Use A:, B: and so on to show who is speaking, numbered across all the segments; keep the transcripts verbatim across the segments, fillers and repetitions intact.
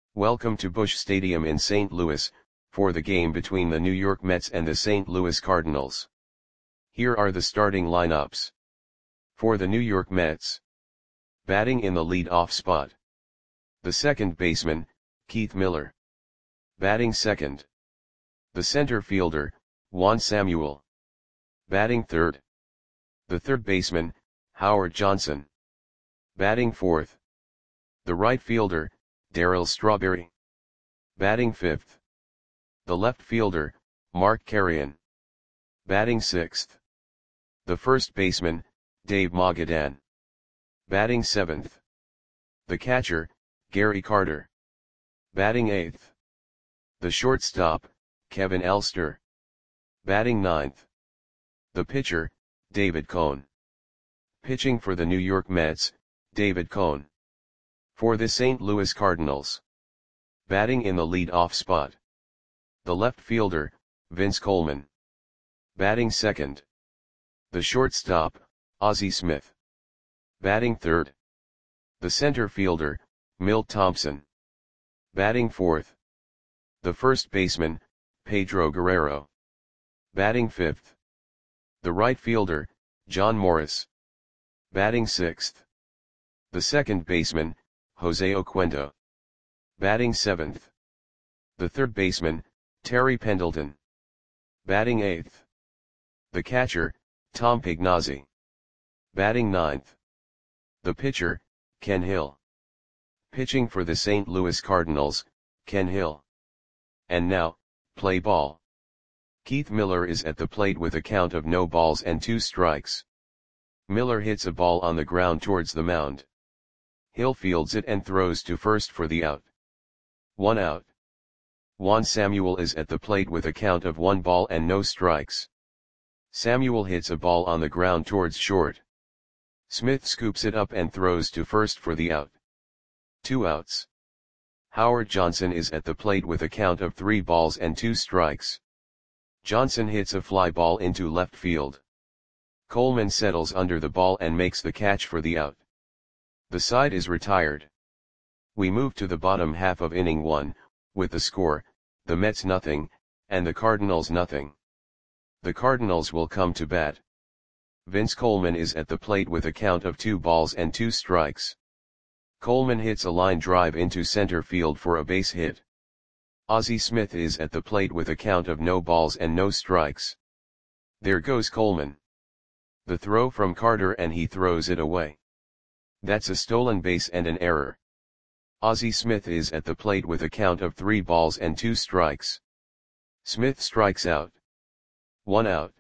A: Welcome to Busch Stadium in Saint Louis, for the game between the New York Mets and the Saint Louis Cardinals. Here are the starting lineups. For the New York Mets. Batting in the lead-off spot. The second baseman, Keith Miller. Batting second. The center fielder, Juan Samuel. Batting third. The third baseman, Howard Johnson. Batting fourth. The right fielder, Darryl Strawberry. Batting fifth. The left fielder, Mark Carreon. Batting sixth. The first baseman, Dave Mogadan. Batting seventh. The catcher, Gary Carter. Batting eighth. The shortstop, Kevin Elster. Batting ninth. The pitcher, David Cone. Pitching for the New York Mets, David Cone. For the Saint Louis Cardinals. Batting in the lead-off spot. The left fielder, Vince Coleman. Batting second. The shortstop, Ozzie Smith. Batting third. The center fielder, Milt Thompson. Batting fourth. The first baseman, Pedro Guerrero. Batting fifth. The right fielder, John Morris. Batting sixth. The second baseman, Jose Oquendo. Batting seventh. The third baseman, Terry Pendleton. Batting eighth. The catcher, Tom Pignazzi. Batting ninth. The pitcher, Ken Hill. Pitching for the Saint Louis Cardinals, Ken Hill. And now, play ball. Keith Miller is at the plate with a count of no balls and two strikes. Miller hits a ball on the ground towards the mound. Hill fields it and throws to first for the out. One out. Juan Samuel is at the plate with a count of one ball and no strikes. Samuel hits a ball on the ground towards short. Smith scoops it up and throws to first for the out. Two outs. Howard Johnson is at the plate with a count of three balls and two strikes. Johnson hits a fly ball into left field. Coleman settles under the ball and makes the catch for the out. The side is retired. We move to the bottom half of inning one, with the score, the Mets nothing, and the Cardinals nothing. The Cardinals will come to bat. Vince Coleman is at the plate with a count of two balls and two strikes. Coleman hits a line drive into center field for a base hit. Ozzie Smith is at the plate with a count of no balls and no strikes. There goes Coleman. The throw from Carter and he throws it away. That's a stolen base and an error. Ozzie Smith is at the plate with a count of three balls and two strikes. Smith strikes out. One out.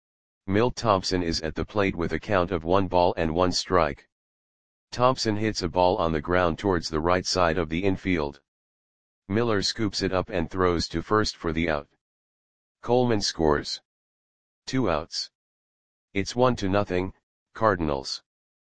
A: Milt Thompson is at the plate with a count of one ball and one strike. Thompson hits a ball on the ground towards the right side of the infield. Miller scoops it up and throws to first for the out. Coleman scores. Two outs. It's one to nothing, Cardinals.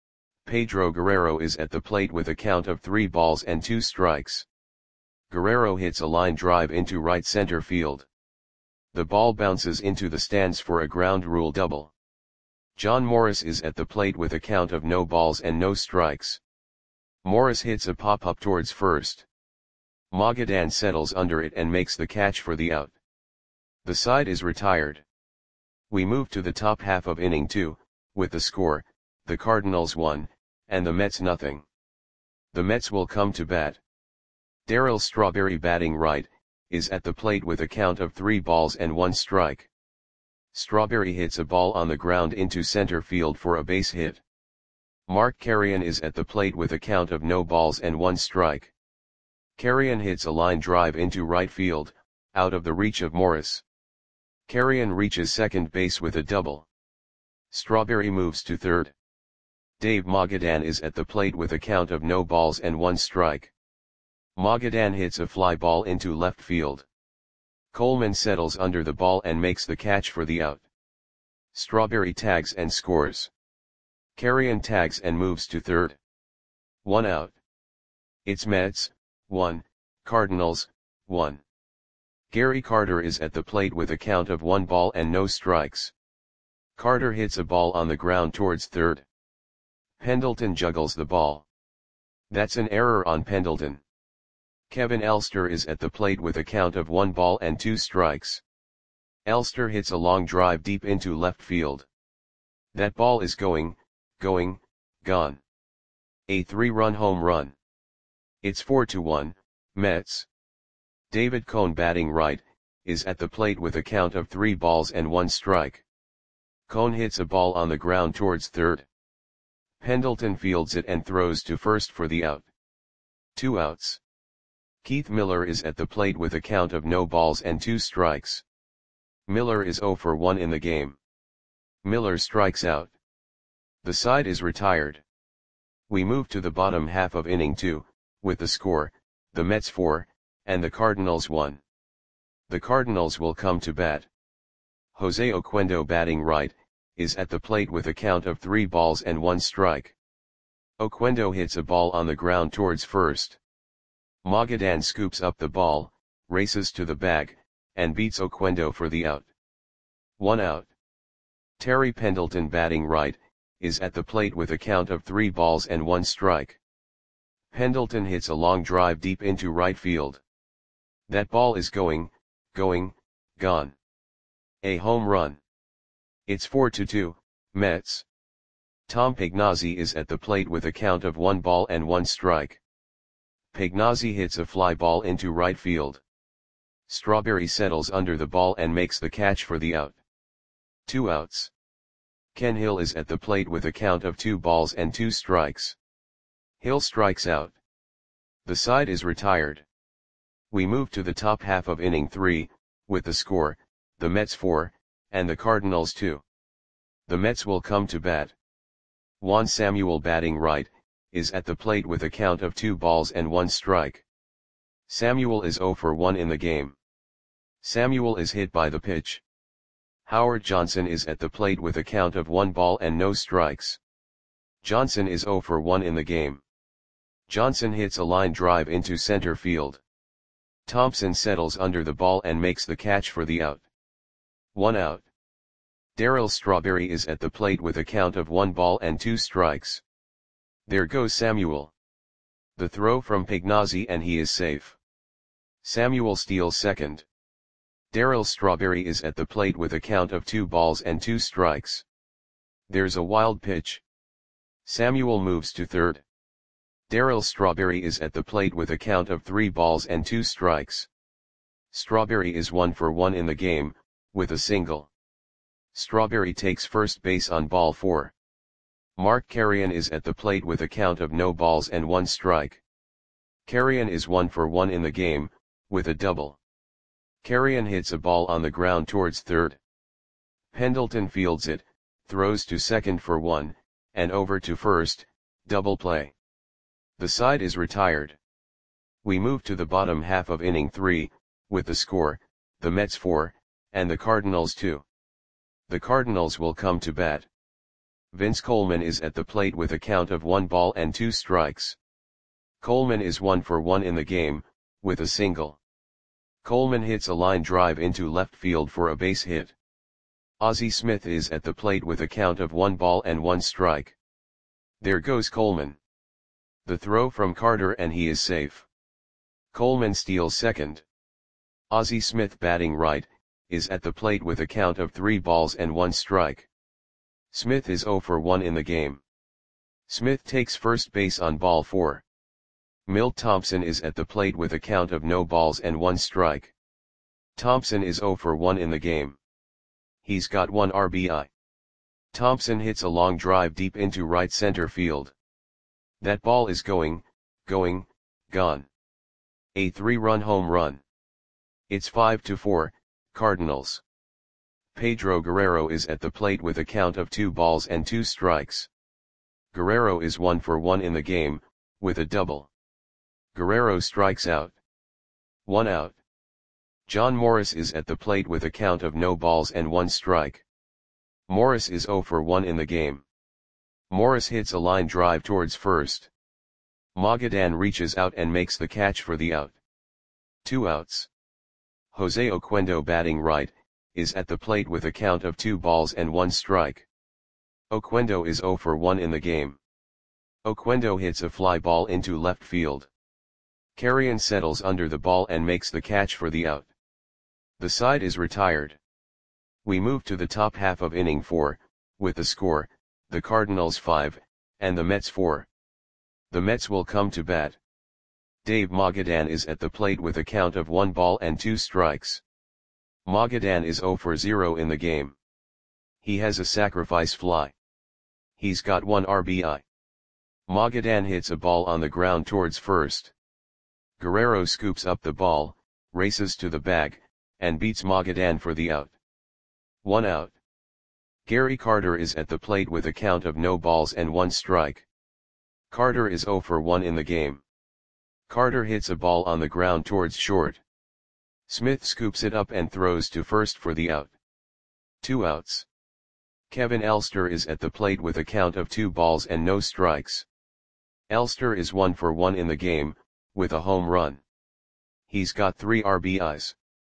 A: Pedro Guerrero is at the plate with a count of three balls and two strikes. Guerrero hits a line drive into right center field. The ball bounces into the stands for a ground rule double. John Morris is at the plate with a count of no balls and no strikes. Morris hits a pop-up towards first. Mogadan settles under it and makes the catch for the out. The side is retired. We move to the top half of inning two, with the score, the Cardinals one, and the Mets nothing. The Mets will come to bat. Darryl Strawberry, batting right, is at the plate with a count of three balls and one strike. Strawberry hits a ball on the ground into center field for a base hit. Mark Carreon is at the plate with a count of no balls and one strike. Carreon hits a line drive into right field, out of the reach of Morris. Carreon reaches second base with a double. Strawberry moves to third. Dave Mogadan is at the plate with a count of no balls and one strike. Mogadan hits a fly ball into left field. Coleman settles under the ball and makes the catch for the out. Strawberry tags and scores. Carreon tags and moves to third. One out. It's Mets, one, Cardinals, one. Gary Carter is at the plate with a count of one ball and no strikes. Carter hits a ball on the ground towards third. Pendleton juggles the ball. That's an error on Pendleton. Kevin Elster is at the plate with a count of one ball and two strikes. Elster hits a long drive deep into left field. That ball is going, going, gone. A three-run home run. It's four to one, Mets. David Cone, batting right, is at the plate with a count of three balls and one strike. Cone hits a ball on the ground towards third. Pendleton fields it and throws to first for the out. Two outs. Keith Miller is at the plate with a count of no balls and two strikes. Miller is zero for one in the game. Miller strikes out. The side is retired. We move to the bottom half of inning two, with the score, the Mets four, and the Cardinals one. The Cardinals will come to bat. Jose Oquendo, batting right, is at the plate with a count of three balls and one strike. Oquendo hits a ball on the ground towards first. Magadan scoops up the ball, races to the bag, and beats Oquendo for the out. One out. Terry Pendleton, batting right, is at the plate with a count of three balls and one strike. Pendleton hits a long drive deep into right field. That ball is going, going, gone. A home run. It's four to two, Mets. Tom Pagnozzi is at the plate with a count of one ball and one strike. Pagnozzi hits a fly ball into right field. Strawberry settles under the ball and makes the catch for the out. Two outs. Ken Hill is at the plate with a count of two balls and two strikes. Hill strikes out. The side is retired. We move to the top half of inning three, with the score, the Mets four, and the Cardinals two. The Mets will come to bat. Juan Samuel, batting right, is at the plate with a count of two balls and one strike. Samuel is zero for one in the game. Samuel is hit by the pitch. Howard Johnson is at the plate with a count of one ball and no strikes. Johnson is zero for one in the game. Johnson hits a line drive into center field. Thompson settles under the ball and makes the catch for the out. One out. Darryl Strawberry is at the plate with a count of one ball and two strikes. There goes Samuel. The throw from Pagnozzi and he is safe. Samuel steals second. Darryl Strawberry is at the plate with a count of two balls and two strikes. There's a wild pitch. Samuel moves to third. Darryl Strawberry is at the plate with a count of three balls and two strikes. Strawberry is one for one in the game, with a single. Strawberry takes first base on ball four. Mark Carrion is at the plate with a count of no balls and one strike. Carrion is one for one in the game, with a double. Carrion hits a ball on the ground towards third. Pendleton fields it, throws to second for one, and over to first, double play. The side is retired. We move to the bottom half of inning three, with the score, the Mets four, and the Cardinals two. The Cardinals will come to bat. Vince Coleman is at the plate with a count of one ball and two strikes. Coleman is one for one in the game, with a single. Coleman hits a line drive into left field for a base hit. Ozzie Smith is at the plate with a count of one ball and one strike. There goes Coleman. The throw from Carter and he is safe. Coleman steals second. Ozzie Smith, batting right, is at the plate with a count of three balls and one strike. Smith is zero for one in the game. Smith takes first base on ball four. Milt Thompson is at the plate with a count of no balls and one strike. Thompson is zero for one in the game. He's got one R B I. Thompson hits a long drive deep into right center field. That ball is going, going, gone. A three-run home run. It's five to four, Cardinals. Pedro Guerrero is at the plate with a count of two balls and two strikes. Guerrero is one for one in the game, with a double. Guerrero strikes out. One out. John Morris is at the plate with a count of no balls and one strike. Morris is zero for one in the game. Morris hits a line drive towards first. Magadan reaches out and makes the catch for the out. Two outs. Jose Oquendo, batting right, is at the plate with a count of two balls and one strike. Oquendo is zero for one in the game. Oquendo hits a fly ball into left field. Carrion settles under the ball and makes the catch for the out. The side is retired. We move to the top half of inning four, with the score, the Cardinals five, and the Mets four. The Mets will come to bat. Dave Magadan is at the plate with a count of one ball and two strikes. Magadan is zero for zero in the game. He has a sacrifice fly. He's got one R B I. Magadan hits a ball on the ground towards first. Guerrero scoops up the ball, races to the bag, and beats Magadan for the out. One out. Gary Carter is at the plate with a count of no balls and one strike. Carter is zero for one in the game. Carter hits a ball on the ground towards short. Smith scoops it up and throws to first for the out. Two outs. Kevin Elster is at the plate with a count of two balls and no strikes. Elster is one for one in the game, with a home run. He's got three R B Is.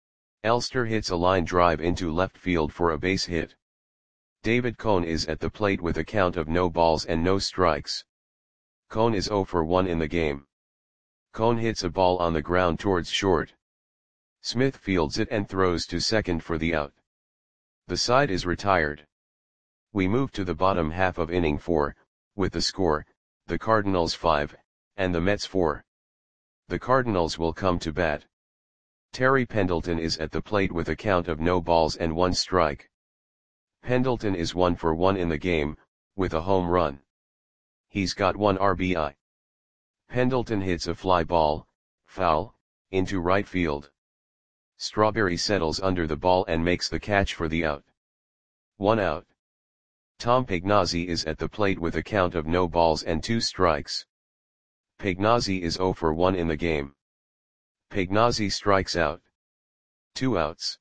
A: Elster hits a line drive into left field for a base hit. David Cone is at the plate with a count of no balls and no strikes. Cone is zero for one in the game. Cone hits a ball on the ground towards short. Smith fields it and throws to second for the out. The side is retired. We move to the bottom half of inning four, with the score, the Cardinals five, and the Mets four. The Cardinals will come to bat. Terry Pendleton is at the plate with a count of no balls and one strike. Pendleton is one for one in the game, with a home run. He's got one R B I. Pendleton hits a fly ball, foul, into right field. Strawberry settles under the ball and makes the catch for the out. One out. Tom Pagnozzi is at the plate with a count of no balls and two strikes. Pagnozzi is zero for one in the game. Pagnozzi strikes out. Two outs.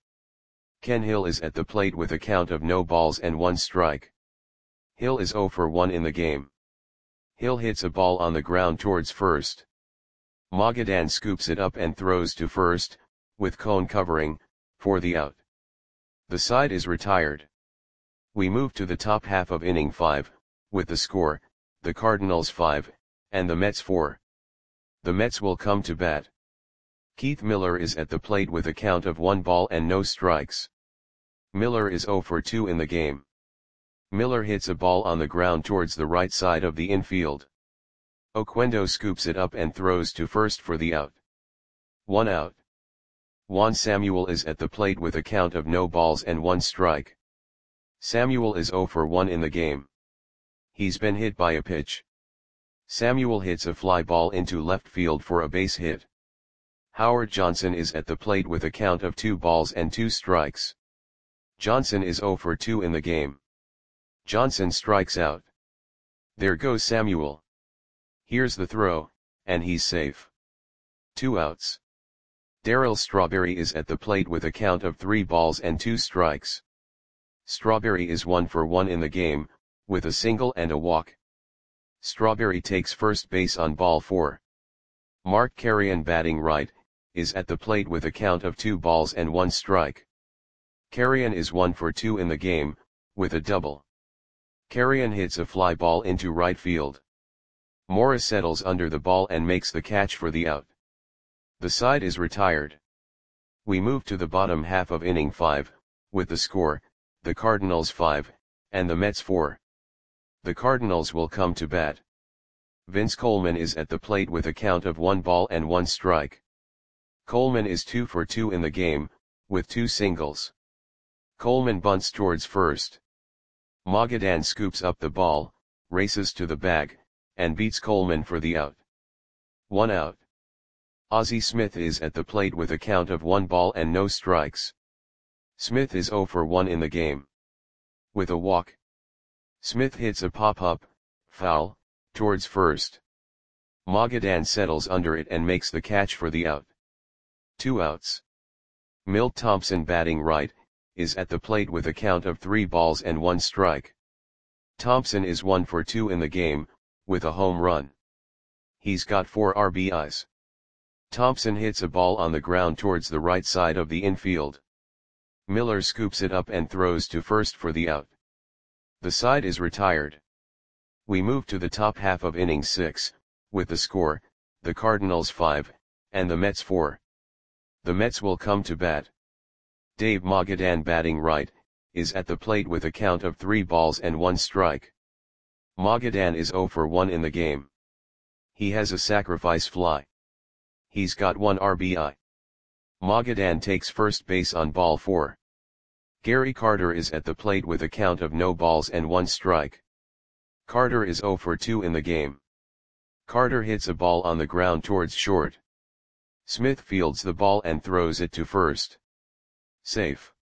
A: Ken Hill is at the plate with a count of no balls and one strike. Hill is zero for one in the game. Hill hits a ball on the ground towards first. Magadan scoops it up and throws to first, with Cone covering, for the out. The side is retired. We move to the top half of inning five, with the score, the Cardinals five, and the Mets four. The Mets will come to bat. Keith Miller is at the plate with a count of one ball and no strikes. Miller is zero for two in the game. Miller hits a ball on the ground towards the right side of the infield. Oquendo scoops it up and throws to first for the out. One out. Juan Samuel is at the plate with a count of no balls and one strike. Samuel is zero for one in the game. He's been hit by a pitch. Samuel hits a fly ball into left field for a base hit. Howard Johnson is at the plate with a count of two balls and two strikes. Johnson is zero for two in the game. Johnson strikes out. There goes Samuel. Here's the throw, and he's safe. Two outs. Darryl Strawberry is at the plate with a count of three balls and two strikes. Strawberry is one for one in the game, with a single and a walk. Strawberry takes first base on ball four. Mark Carrion, batting right, is at the plate with a count of two balls and one strike. Carrion is one for two in the game, with a double. Carrion hits a fly ball into right field. Morris settles under the ball and makes the catch for the out. The side is retired. We move to the bottom half of inning five, with the score, the Cardinals five, and the Mets four. The Cardinals will come to bat. Vince Coleman is at the plate with a count of one ball and one strike. Coleman is two for two in the game, with two singles. Coleman bunts towards first. Magadan scoops up the ball, races to the bag, and beats Coleman for the out. One out. Ozzie Smith is at the plate with a count of one ball and no strikes. Smith is zero for one in the game. With a walk. Smith hits a pop-up, foul, towards first. Magadan settles under it and makes the catch for the out. Two outs. Milt Thompson, batting right, is at the plate with a count of three balls and one strike. Thompson is one for two in the game, with a home run. He's got four R B Is. Thompson hits a ball on the ground towards the right side of the infield. Miller scoops it up and throws to first for the out. The side is retired. We move to the top half of inning six, with the score, the Cardinals five, and the Mets four. The Mets will come to bat. Dave Magadan, batting right, is at the plate with a count of three balls and one strike. Magadan is zero for one in the game. He has a sacrifice fly. He's got one R B I. Magadan takes first base on ball four. Gary Carter is at the plate with a count of no balls and one strike. Carter is zero for two in the game. Carter hits a ball on the ground towards short. Smith fields the ball and throws it to first. Safe.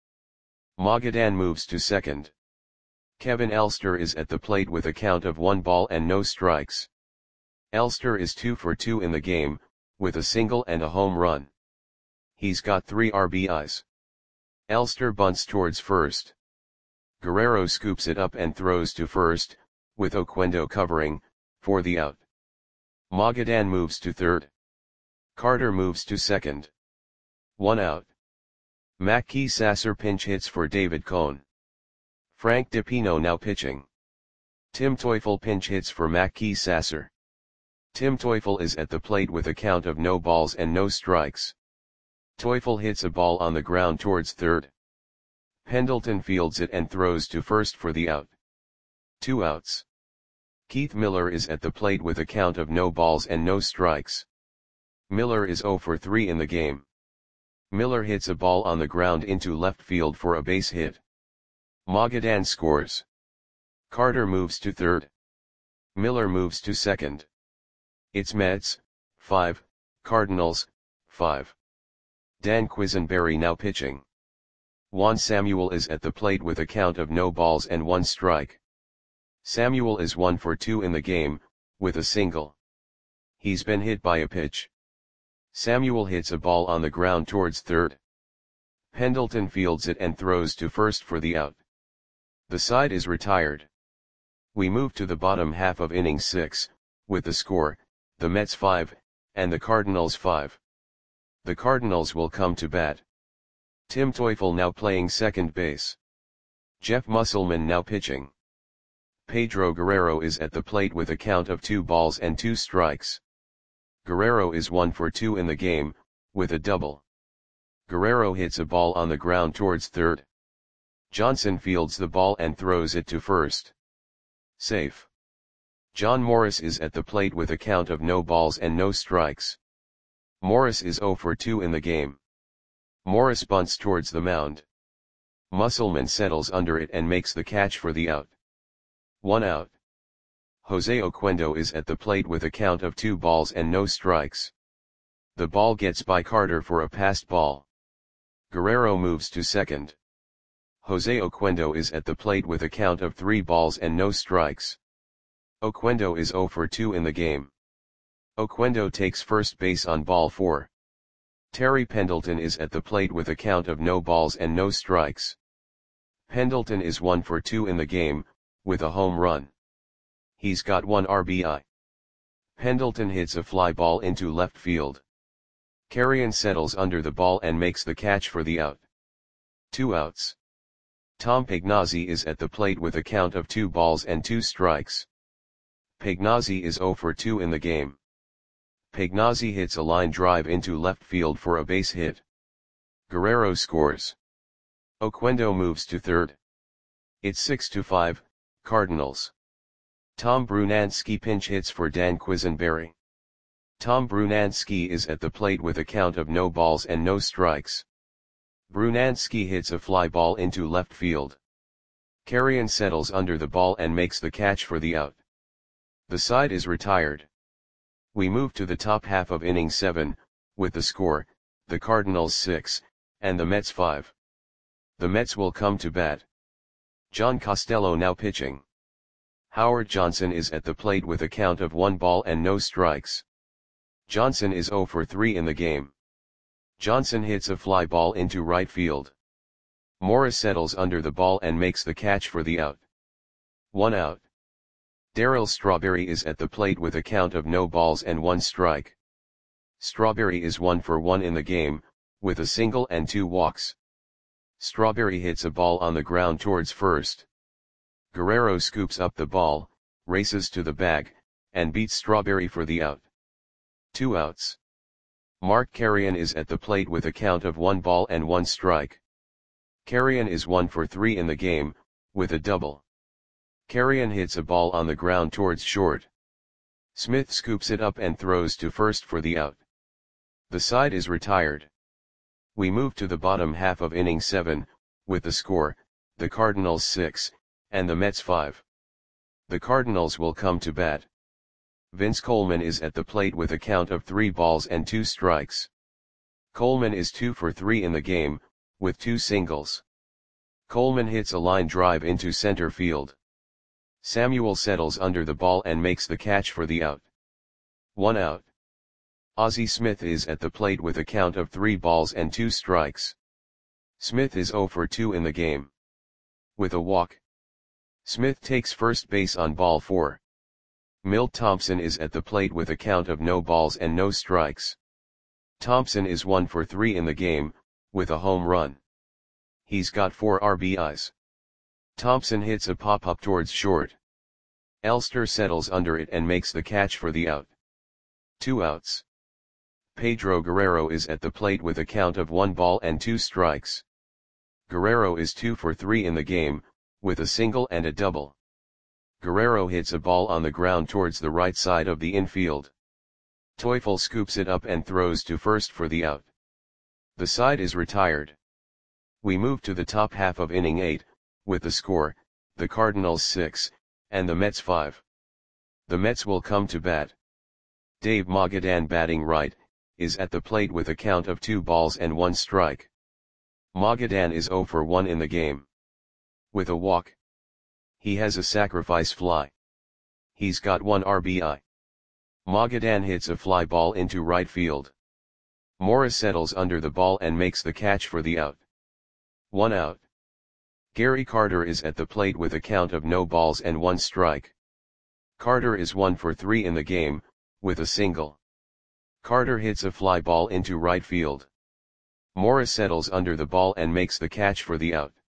A: Magadan moves to second. Kevin Elster is at the plate with a count of one ball and no strikes. Elster is two for two in the game, with a single and a home run. He's got three R B Is. Elster bunts towards first. Guerrero scoops it up and throws to first, with Oquendo covering, for the out. Magadan moves to third. Carter moves to second. One out. Mackey Sasser pinch hits for David Cone. Frank DiPino now pitching. Tim Teufel pinch hits for Mackey Sasser. Tim Teufel is at the plate with a count of no balls and no strikes. Teufel hits a ball on the ground towards third. Pendleton fields it and throws to first for the out. Two outs. Keith Miller is at the plate with a count of no balls and no strikes. Miller is zero for three in the game. Miller hits a ball on the ground into left field for a base hit. Magadan scores. Carter moves to third. Miller moves to second. It's Mets, five, Cardinals, five. Dan Quisenberry now pitching. Juan Samuel is at the plate with a count of no balls and one strike. Samuel is one for two in the game, with a single. He's been hit by a pitch. Samuel hits a ball on the ground towards third. Pendleton fields it and throws to first for the out. The side is retired. We move to the bottom half of inning six, with the score, the Mets five, and the Cardinals five. The Cardinals will come to bat. Tim Teufel now playing second base. Jeff Musselman now pitching. Pedro Guerrero is at the plate with a count of two balls and two strikes. Guerrero is one for two in the game, with a double. Guerrero hits a ball on the ground towards third. Johnson fields the ball and throws it to first. Safe. John Morris is at the plate with a count of no balls and no strikes. Morris is zero for two in the game. Morris bunts towards the mound. Musselman settles under it and makes the catch for the out. One out. Jose Oquendo is at the plate with a count of two balls and no strikes. The ball gets by Carter for a passed ball. Guerrero moves to second. Jose Oquendo is at the plate with a count of three balls and no strikes. Oquendo is zero for two in the game. Oquendo takes first base on ball four. Terry Pendleton is at the plate with a count of no balls and no strikes. Pendleton is one for two in the game, with a home run. He's got one R B I. Pendleton hits a fly ball into left field. Carrion settles under the ball and makes the catch for the out. Two outs. Tom Pagnozzi is at the plate with a count of two balls and two strikes. Pagnozzi is zero for two in the game. Pagnozzi hits a line drive into left field for a base hit. Guerrero scores. Oquendo moves to third. It's six to five, Cardinals. Tom Brunansky pinch hits for Dan Quisenberry. Tom Brunansky is at the plate with a count of no balls and no strikes. Brunansky hits a fly ball into left field. Carrion settles under the ball and makes the catch for the out. The side is retired. We move to the top half of inning seven, with the score, the Cardinals six, and the Mets five. The Mets will come to bat. John Costello now pitching. Howard Johnson is at the plate with a count of one ball and no strikes. Johnson is zero for three in the game. Johnson hits a fly ball into right field. Morris settles under the ball and makes the catch for the out. One out. Darryl Strawberry is at the plate with a count of no balls and one strike. Strawberry is one for one in the game, with a single and two walks. Strawberry hits a ball on the ground towards first. Guerrero scoops up the ball, races to the bag, and beats Strawberry for the out. Two outs. Mark Carrion is at the plate with a count of one ball and one strike. Carrion is one for three in the game, with a double. Carrion hits a ball on the ground towards short. Smith scoops it up and throws to first for the out. The side is retired. We move to the bottom half of inning seven, with the score, the Cardinals six, and the Mets five. The Cardinals will come to bat. Vince Coleman is at the plate with a count of three balls and two strikes. Coleman is two for three in the game, with two singles. Coleman hits a line drive into center field. Samuel settles under the ball and makes the catch for the out. One out. Ozzie Smith is at the plate with a count of three balls and two strikes. Smith is zero for two in the game. With a walk. Smith takes first base on ball four. Milt Thompson is at the plate with a count of no balls and no strikes. Thompson is one for three in the game, with a home run. He's got four R B Is. Thompson hits a pop-up towards short. Elster settles under it and makes the catch for the out. Two outs. Pedro Guerrero is at the plate with a count of one ball and two strikes. Guerrero is two for three in the game, with a single and a double. Guerrero hits a ball on the ground towards the right side of the infield. Teufel scoops it up and throws to first for the out. The side is retired. We move to the top half of inning eight, with the score, the Cardinals six, and the Mets five. The Mets will come to bat. Dave Magadan, batting right, is at the plate with a count of two balls and one strike. Magadan is zero for one in the game. With a walk. He has a sacrifice fly. He's got one R B I. Magadan hits a fly ball into right field. Morris settles under the ball and makes the catch for the out. One out. Gary Carter is at the plate with a count of no balls and one strike. Carter is one for three in the game, with a single. Carter hits a fly ball into right field. Morris settles under the ball and makes the catch for the out.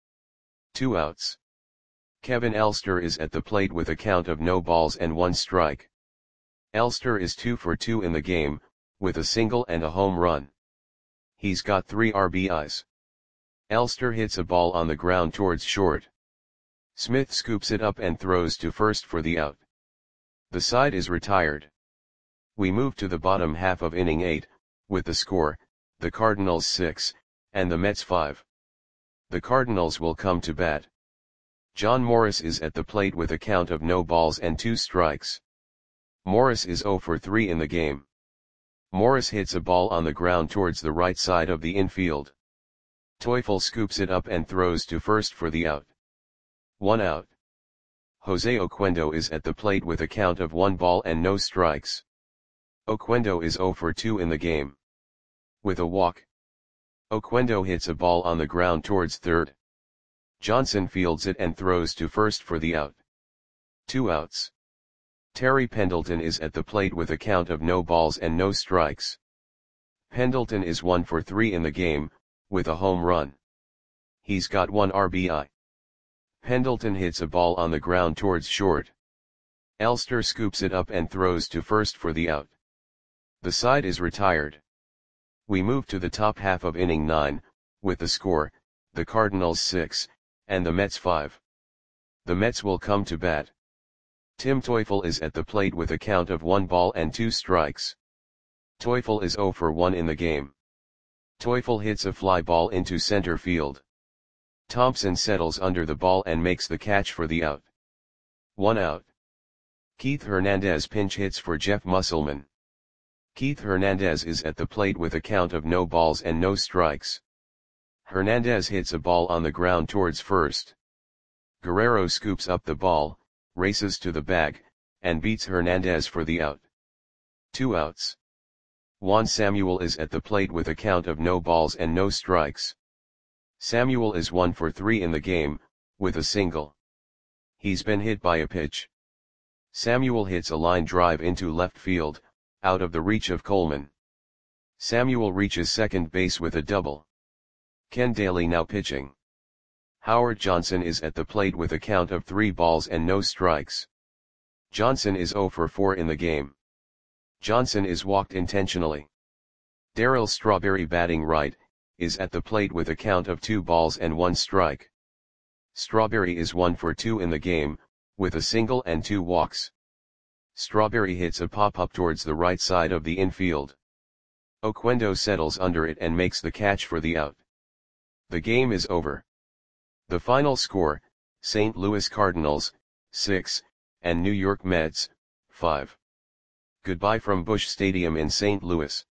A: Two outs. Kevin Elster is at the plate with a count of no balls and one strike. Elster is two for two in the game, with a single and a home run. He's got three R B Is. Elster hits a ball on the ground towards short. Smith scoops it up and throws to first for the out. The side is retired. We move to the bottom half of inning eight, with the score, the Cardinals six, and the Mets five. The Cardinals will come to bat. John Morris is at the plate with a count of no balls and two strikes. Morris is zero for three in the game. Morris hits a ball on the ground towards the right side of the infield. Teufel scoops it up and throws to first for the out. One out. Jose Oquendo is at the plate with a count of one ball and no strikes. Oquendo is zero for two in the game. With a walk. Oquendo hits a ball on the ground towards third. Johnson fields it and throws to first for the out. Two outs. Terry Pendleton is at the plate with a count of no balls and no strikes. Pendleton is one for three in the game, with a home run. He's got one R B I. Pendleton hits a ball on the ground towards short. Elster scoops it up and throws to first for the out. The side is retired. We move to the top half of inning nine, with the score, the Cardinals six, and the Mets five. The Mets will come to bat. Tim Teufel is at the plate with a count of one ball and two strikes. Teufel is zero for one in the game. Teufel hits a fly ball into center field. Thompson settles under the ball and makes the catch for the out. One out. Keith Hernandez pinch hits for Jeff Musselman. Keith Hernandez is at the plate with a count of no balls and no strikes. Hernandez hits a ball on the ground towards first. Guerrero scoops up the ball, races to the bag, and beats Hernandez for the out. Two outs. Juan Samuel is at the plate with a count of no balls and no strikes. Samuel is one for three in the game, with a single. He's been hit by a pitch. Samuel hits a line drive into left field, out of the reach of Coleman. Samuel reaches second base with a double. Ken Daly now pitching. Howard Johnson is at the plate with a count of three balls and no strikes. Johnson is zero for four in the game. Johnson is walked intentionally. Darryl Strawberry, batting right, is at the plate with a count of two balls and one strike. Strawberry is one for two in the game, with a single and two walks. Strawberry hits a pop-up towards the right side of the infield. Oquendo settles under it and makes the catch for the out. The game is over. The final score, Saint Louis Cardinals, six, and New York Mets, five. Goodbye from Busch Stadium in Saint Louis.